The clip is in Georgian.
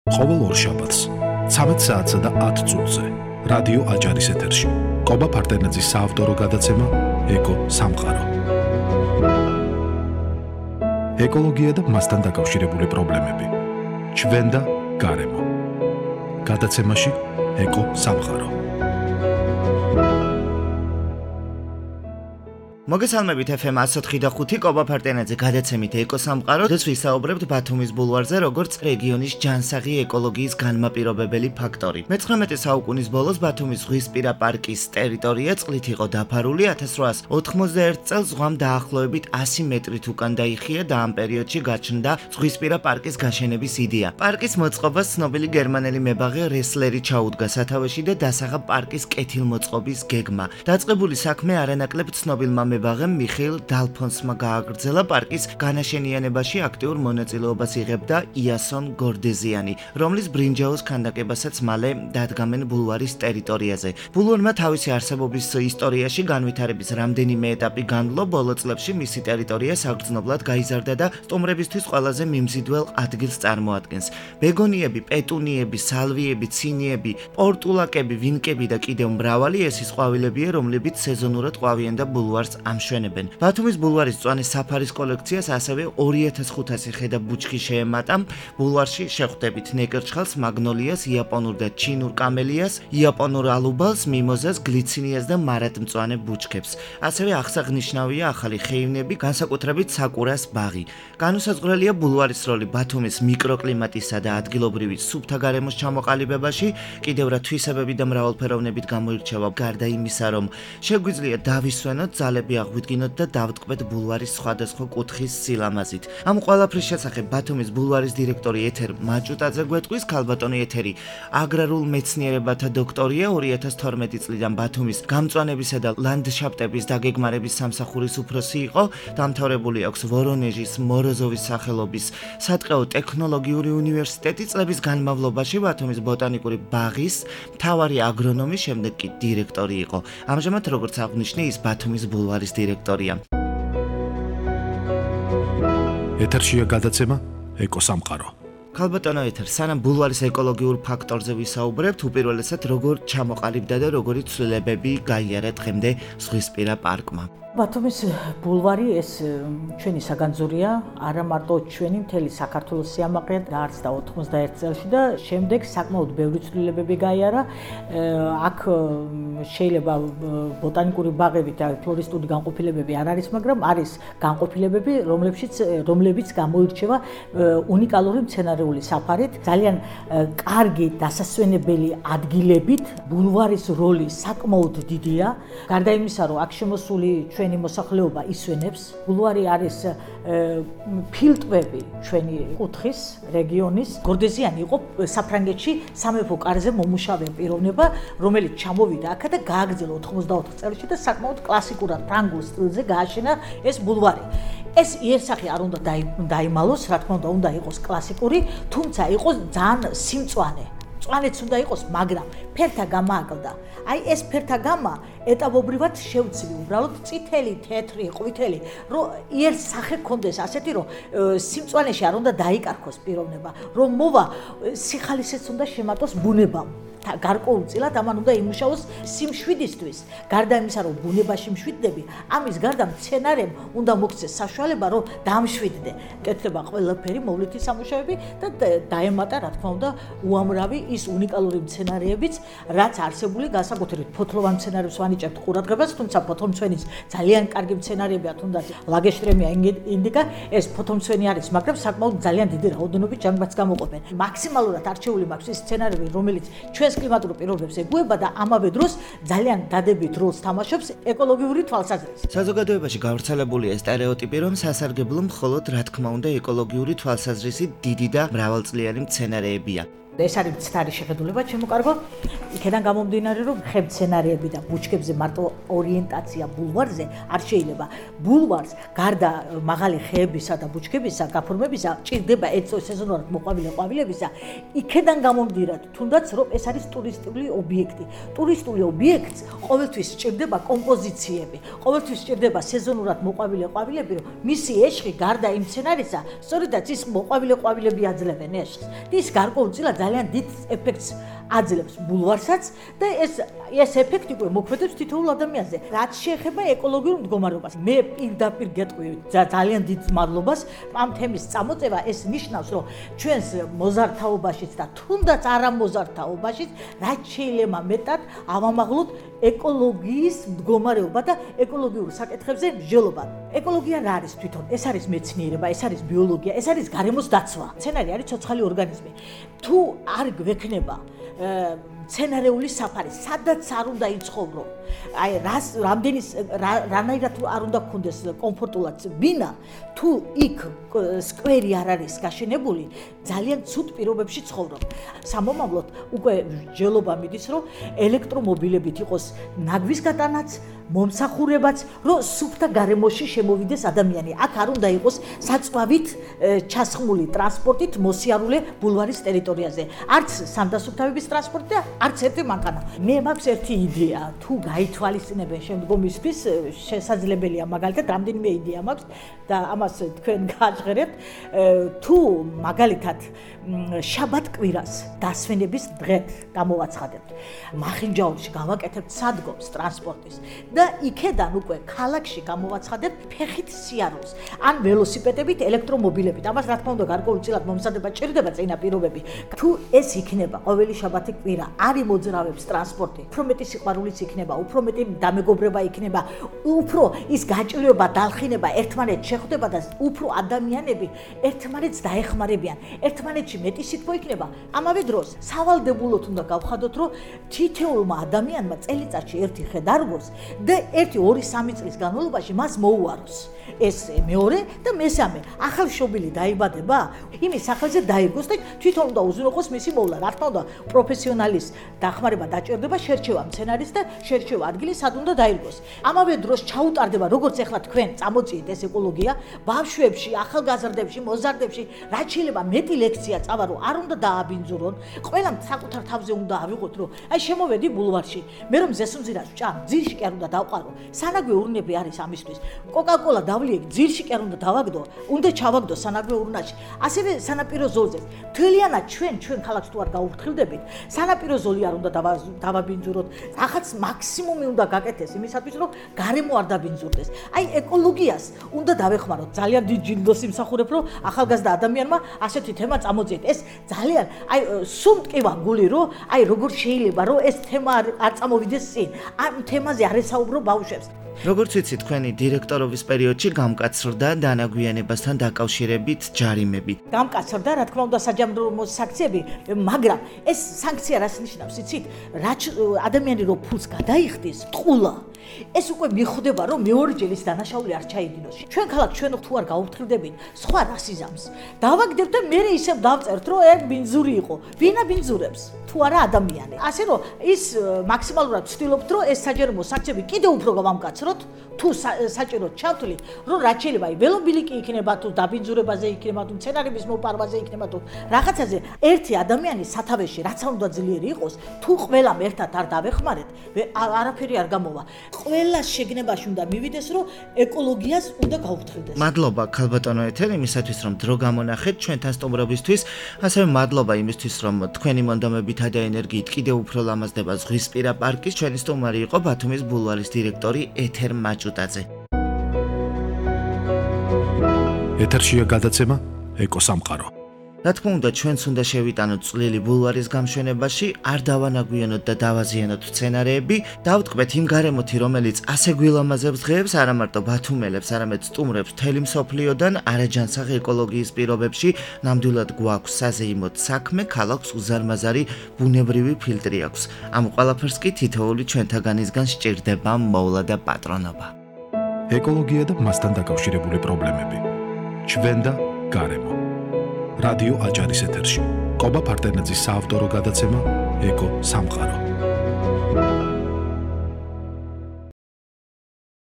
ყოველ ორშაბათს 13 საათსა და 10 წუთზე რადიო აჯარის ეთერში კობა ფარტენაძის საავტორო გადაცემა ეკო სამყარო. ეკოლოგია და მასთან დაკავშირებული პრობლემები. ჩვენ და გარემო. გადაცემაში ეკო სამყარო. მოგესალმებით FM 104.5 კობა ფარტენაძე გადაცემით ეკო სამყარო. დღეს ვისაუბრებთ ბათუმის ბულვარზე, როგორც რეგიონის ჯანსაღი ეკოლოგიის განმაპირობებელი ფაქტორი. მე-19 საუკუნის ბოლოს ბათუმის ზღვისპირა პარკის ტერიტორია წყლით იყო დაფარული. 1891 წელს ზღვამ დაახლოებით 100 მეტრით უკან დაიხია და ამ პერიოდში გაჩნდა ზღვისპირა პარკის გაშენების იდეა. პარკის მოწყობას ცნობილი გერმანელი მებაღე რესლერი ჩაუდგა სათავეში და დასაღა პარკის კეთილმოწყობის გეგმა. დაწყებული საქმე არანაკლებ ცნობილმა მებაღემ მიხეილ დალფონსმა გააგრძელა. პარკის განაშენიანებაში აქტიურ მონაწილეობას იღებდა იასონ გორდეზიანი, რომლის ბრინჯაოს ქანდაკებასაც მალე დადგამენ ბულვარის ტერიტორიაზე. ბულვარმა თავისი არსებობის ისტორიაში განვითარების რამდენიმე ეტაპი განვლო. ბოლო წლებში მისი ტერიტორია საგრძნობლად გაიზარდა და სტუმრებისთვის ყველაზე მიმზიდველ ადგილს წარმოადგენს. ბეგონიები, პეტუნიები, სალვიები, ცინიები, პორტულაკები, ვინკები და კიდევ მრავალი ეს ის ყვავილებია, რომლებიც სეზონურად ყვავიან და ბულვარს ამშვენებენ. ბათუმის ბულვარის მწვანე საფარის კოლექციას ასევე 2500 ხედა ბუჩქი შეემატა. ბულვარში შეხვდებით ნეკერჩხალს, მაგნოლიას, იაპონურ და ჩინურ კამელიას, იაპონურ ალუბალს, მიმოზას, გლიცინიას და მარადმწვანე ბუჩქებს. ასევე აღსანიშნავია ახალი ხეივნები, განსაკუთრებით საკურას ბაღი. განუსაზღვრელია ბულვარის როლი ბათუმის მიკროკლიმატისა და ადგილობრივი სუფთა გარემოს ჩამოყალიბებაში. კიდევ რა თვისებები და მრავალფეროვნებით გამოირჩევა, გარდა იმისა, რომ შეგვიძლია დავისვენოთ, ძალები აღვიდგინოთ და დავტკბეთ ბულვარის სხვადასხვა კუთხის სილამაზით. ამ ყველაფრის შესახებ ბათუმის ბულვარის დირექტორი ეთერ მაჭუტაძე გვეტყვის. ქალბატონი ეთერი აგრარულ მეცნიერებათა დოქტორია, 2012 წლიდან ბათუმის გამწვანებისა და ლანდშაფტების დაგეგმარების სამსახურის უფროსი იყო. დამთავრებული აქვს ვორონეჟის მოროზოვის სახელობის სატყეო ტექნოლოგიური უნივერსიტეტი. წლების განმავლობაში ბათუმის ბოტანიკური ბაღის მთავარი აგრონომი, შემდეგ კი დირექტორი იყო. ამჟამად, როგორც აღნიშნე, ის ბათუმის ბულვარის დირექტორია. ეთერშია გადაცემა ეკო სამყარო. ქალბატონო ეთერ, სანამ ბულვარის ეკოლოგიურ ფაქტორზე ვისაუბრებთ, უპირველესად როგორ ჩამოყალიბდა და როგორი ცვლილებები გაიარა დღემდე ზღვისპირა პარკმა. ბათუმის ბულვარი ეს ჩვენი საგანძურია, არა მარტო ჩვენი, მთელი საქართველოს სიამაყეა დაარსდა 91 წელში და შემდეგ საკმაოდ ბევრი ცვლილებები გაიარა. აქ შეიძლება ბოტანიკური ბაღები და ფლორისტული განყოფილებები არ არის, მაგრამ არის განყოფილებები, რომლებიც გამოირჩევა უნიკალური მცენარეული საფარით, ძალიან კარგი დასასვენებელი ადგილებით. ბულვარის როლი საკმაოდ დიდია. გარდა იმისა, რომ აქ შემოსული ჩვენი მოსახლეობა ისვენებს. ბულვარი არის ფილტვები ჩვენი კუთხის, რეგიონის. გორდეზიანი იყო საფრანგეთში სამეფო კარზე მომუშავე პიროვნება, რომელიც ჩამოვიდა აქ და გააგრძელა 94 წელში და საკმაოდ კლასიკურად ფრანგულ სტილზე გააშენა ეს ბულვარი. ეს იერსახე არ უნდა დაიმალოს, რა თქმა უნდა იყოს კლასიკური, თუმცა იყოს ძალიან სიმწვანე. მწვანეც უნდა იყოს, მაგრამ ფერთა გამა აკლდა. აი ეს ფერთა გამა ეტაპობრივად შევცვლი, უბრალოდ წითელი, თეთრი, ყვითელი, რომ იერს სახე ქონდეს ასეთი, რომ სიმწვანეში არ უნდა დაიკარგოს პიროვნება, რომ მოვა სიხალისეც უნდა შემატოს ბუნებამ. გარკვეულწილად ამან უნდა იმუშაოს სიმშვიდისთვის. გარდა იმისა, რომ ბუნებაში მშვიდდები, ამის გარდა მცენარემ უნდა მოქცეს საშუალება, რომ დამშვიდდე. კეთდება ყველაფერი, მოვლითი სამუშაოები და დაემატა, რა თქმა უნდა, უამრავი ის უნიკალური მცენარეებიც, რაც არსებული განსაკუთრებით ფოთლოვან მცენარებს ვანიჭებთ ყურადღებას, თუმცა ფოთოლმცვენის ძალიან კარგი მცენარეებია, თუნდაც ლაგეშტრემია ინდიკა, ეს ფოთოლმცვენი არის, მაგრამ საკმაოდ ძალიან დიდი რაოდენობით ჯანგბადს გამოყოფენ. მაქსიმალურად არჩეული მაქვს ის მცენარეები, რომელიც ჩვენს კლიმატურ პირობებს ეგუება და ამავე დროს ძალიან დადებით როლს თამაშობს ეკოლოგიური თვალსაზრისით. საზოგადოებაში გავრცელებულია სტერეოტიპი, რომ სასარგებლო მხოლოდ, რა თქმა უნდა, ეკოლოგიური თვალსაზრისით დიდი და მრავალწლიანი მცენარეებია. ეს არის მცდარი შეხედულება, ჩემო კარგო. იქიდან გამომდინარე, რომ ხემცენარეები და ბუჩქებზე მარტო ორიენტაცია ბულვარზე არ შეიძლება. ბულვარს გარდა მაღალი ხეებისა და ბუჩქებისა, გაფორმებისა, ჭირდება სეზონურად მოყვავილი ყვავილებისა, იქიდან გამომდინარე, თუნდაც რომ ეს არის ტურისტული ობიექტი. ტურისტული ობიექტს ყოველთვის ჭირდება კომპოზიციები, ყოველთვის ჭირდება სეზონურად მოყვავილი ყვავილები, რომ მისი ეშხი გარდა იმ მცენარისა, სწორედაც ის მოყვავილი ყვავილები აძლევენ ეშხს. ის გარკვეულწილად ძალიან დიდ ეფექტს აძლევს ბულვარსაც და ეს ეფექტი უკვე მოქმედებს თითოეულ ადამიანზე. რაც შეეხება ეკოლოგიურ მდგომარეობას, მე პირდაპირ გეტყვი ძალიან დიდ მადლობას ამ თემის წამოწევა. ეს ნიშნავს, რომ ჩვენს მოზარდთაობაშიც და თუნდაც არა მოზარდთაობაშიც რაც შეიძლება მეტად ავამაღლოთ ეკოლოგიის მდგომარეობა და ეკოლოგიურ საკითხებზე მსჯელობა. ეკოლოგია რა არის თვითონ? ეს არის მეცნიერება, ეს არის ბიოლოგია, ეს არის გარემოს დაცვა. მცენარე არის ცოცხალი ორგანიზმი. თუ არ გვექნება მცენარეული საფარი, სადაც არ უნდა იცხოვრო, აი რანაირად არ უნდა გქონდეს კომფორტულად ბინა, თუ იქ სკვერი არ არის გაშენებული, ძალიან ცუდ პირობებში ცხოვრობ. სამომავლოდ უკვე მსჯელობა მიდის, რომ ელექტრომობილებით იყოს ნაგვის გატანაც, მომსახურებაც, რომ სუფთა გარემოში შემოვიდეს ადამიანი. აქ არ უნდა იყოს საწვავით ჩასხმული ტრანსპორტით მოსიარულე ბულვარის ტერიტორიაზე. არც სამდასუფთავების ტრანსპორტი და არც ერთი მანქანა. მე მაქვს ერთი იდეა, თუ გაითვალისწინებენ შემდგომისთვის, შესაძლებელია მაგალითად რამდენიმე იდეა მაქვს და ამას თქვენ გააჟღერებთ, თუ მაგალითად შაბათ კვირას დასვენების დღეთ გამოვაცხადებთ. მახინჯაურში გავაკეთებთ სადგომს ტრანსპორტის და იქედან უკვე ქალაქში გამოვაცხადებთ ფეხით სიარულს ან ველოსიპედებით, ელექტრომობილებით. ამას რა თქმა უნდა გარკვეულწილად მომზადება ჭირდება წინაპირობები. თუ ეს იქნება ყოველი შაბათი კვირა, არ იმოძრავებს ტრანსპორტი, უფრო მეტი სიყვარულიც იქნება, უფრო მეტი დამეგობრება იქნება, უფრო ის გაჭირვება, დალხინება ერთმანეთს შეხვდება და უფრო ადამიანები ერთმანეთს დაეხმარებიან. ერთმანეთში მეტი სითბო იქნება. ამავე დროს სავალდებულოდ უნდა გავხადოთ, რომ თითოეულმა ადამიანმა წელიწადში ერთი ხე დარგოს და 1-2-3 წლის განმავლობაში მას მოუაროს. ეს მეორე და მესამე, ახალშობილი დაიბადება, იმის სახელზე დაირგოს და თვითონ უნდა უზრუნველყოს მისი მოვლა. რა თქმა უნდა, პროფესიონალის დახმარება დაჭირდება, შერჩევა მცენარის და შერჩევა ადგილი, სად უნდა დაირგოს. ამავე დროს ჩაუტარდება, როგორც ახლა თქვენ წამოწიეთ ეს ეკოლოგია, ბავშვებში, ახალგაზრდებში, მოზარდებში, რაც შეიძლება მეტი ლექცია წავა, რომ არ უნდა დააბინძურონ, ყველამ საკუთარ თავზე უნდა ავიღოთ, რომ აი შემოვედი ბულვარში, მე რომ ზესუმზირას ვჭამ, ძირში კი არ უნდა დავყარო. სანაგვე ურნები არის ამისთვის. კოკა-კოლა დავლიეკ, ძირში კი არ უნდა დავაგდო, უნდა ჩავაგდო სანაგვე ურნაში. ასევე სანაპირო ზოლზე. თლიანად ჩვენ ქალაქს თუ არ გაუფრთხილდებით, სანაპირო ზოლი არ უნდა დავაბინძუროთ. რაღაც მაქსიმუმი უნდა გაკეთდეს იმისათვის, რომ გარემო არ დაბინძურდეს. აი ეკოლოგიას უნდა დავეხმაროთ. ძალიან დიდ ჯილდოს იმსახურებ, რომ ახალგაზრდა ადამიანმა ასეთი თემა წამოწიეთ. ეს ძალიან აი სულ მტკივა გული, რომ აი როგორ შეიძლება, რომ ეს თემა არ წამოვიდეს წინ. ამ თემაზე არ ესაუბრო ბავშვებს. როგორც ვიცი, თქვენი დირექტორობის პერიოდში გამკაცრდა დანაგვიანებასთან დაკავშირებით ჯარიმები. გამკაცრდა, რა თქმა უნდა, საჯამრო საქციები, მაგრამ ეს სანქცია რას ნიშნავს, იცით? რაც ადამიანი რო ფულს გადაიხდის, ტყულა. ეს უკვე მიხვდება, რომ მეორეჯერ ის დანაშაული არ ჩაიდინოს. ჩვენ ქალაქ ჩვენ თუ არ გაუფრთხილდებით, სხვა რას იზამს. დავაგდებთ და მე ისევ დავწერთ, რომ ეგ ბინძური იყო. ვინა ბინძურებს? თუ არა ადამიანი. ასე რომ ის მაქსიმალურად ვცდილობთ, რომ ეს საჯარიმო საქციები კიდევ უფრო გავამკაცროთ, თუ საჭიროდ ჩავთვლით, რომ რაც შეიძლება ველობილიკი იქნება, თუ დაბინძურებაზე იქნება, თუ მცენარების მოპარვაზე იქნება, თუ რაღაცაზე ერთი ადამიანი სათავეში რაც უნდა ძლიერი იყოს, თუ ყველამ ერთად არ დავეხმარეთ, არაფერი არ გამოვა. ყველა შეგნებაში უნდა მივიდეს, რომ ეკოლოგიას უნდა გაუფრთხილდეს. მადლობა ქალბატონო ეთერ იმისათვის, რომ დრო გამონახეთ ჩვენთან სტუმრობისთვის, ასევე მადლობა იმისთვის, რომ თქვენი მონდომებითა და ენერგიით კიდევ უფრო ლამაზდება ზღვისპირა პარკის. ჩვენი სტუმარი იყო ბათუმის ბულვარის დირექტორი ეთერ მაჭუტაძე. ეთერშია გადაცემა ეკოსამყარო. რა თქმა უნდა, ჩვენც უნდა შევიტანოთ წვლილი ბულვარის გამშვენებაში, არ დავანაგვიანოთ და დავაზიანოთ მცენარეები, დავტკბეთ იმ გარემოთი, რომელიც ასე გვილამაზებს დღეებს, არა მარტო ბათუმელებს, არამედ სტუმრებს მთელი მსოფლიოდან, არაჯანსაღი ეკოლოგიის პირობებში, ნამდვილად გვაქვს საზეიმოდ საქმე, ქალაქს უზარმაზარი ბუნებრივი ფილტრი აქვს. ამ ყველაფერს კი თითოეული ჩვენთაგანისგან სჭირდება მოვლა და პატრონობა. ეკოლოგია და მასთან დაკავშირებული პრობლემები. ჩვენ და გარემო. რადიო აჭარის ეთერში. კობა ფარტენაძის საავტორო გადაცემა ეკო სამყარო.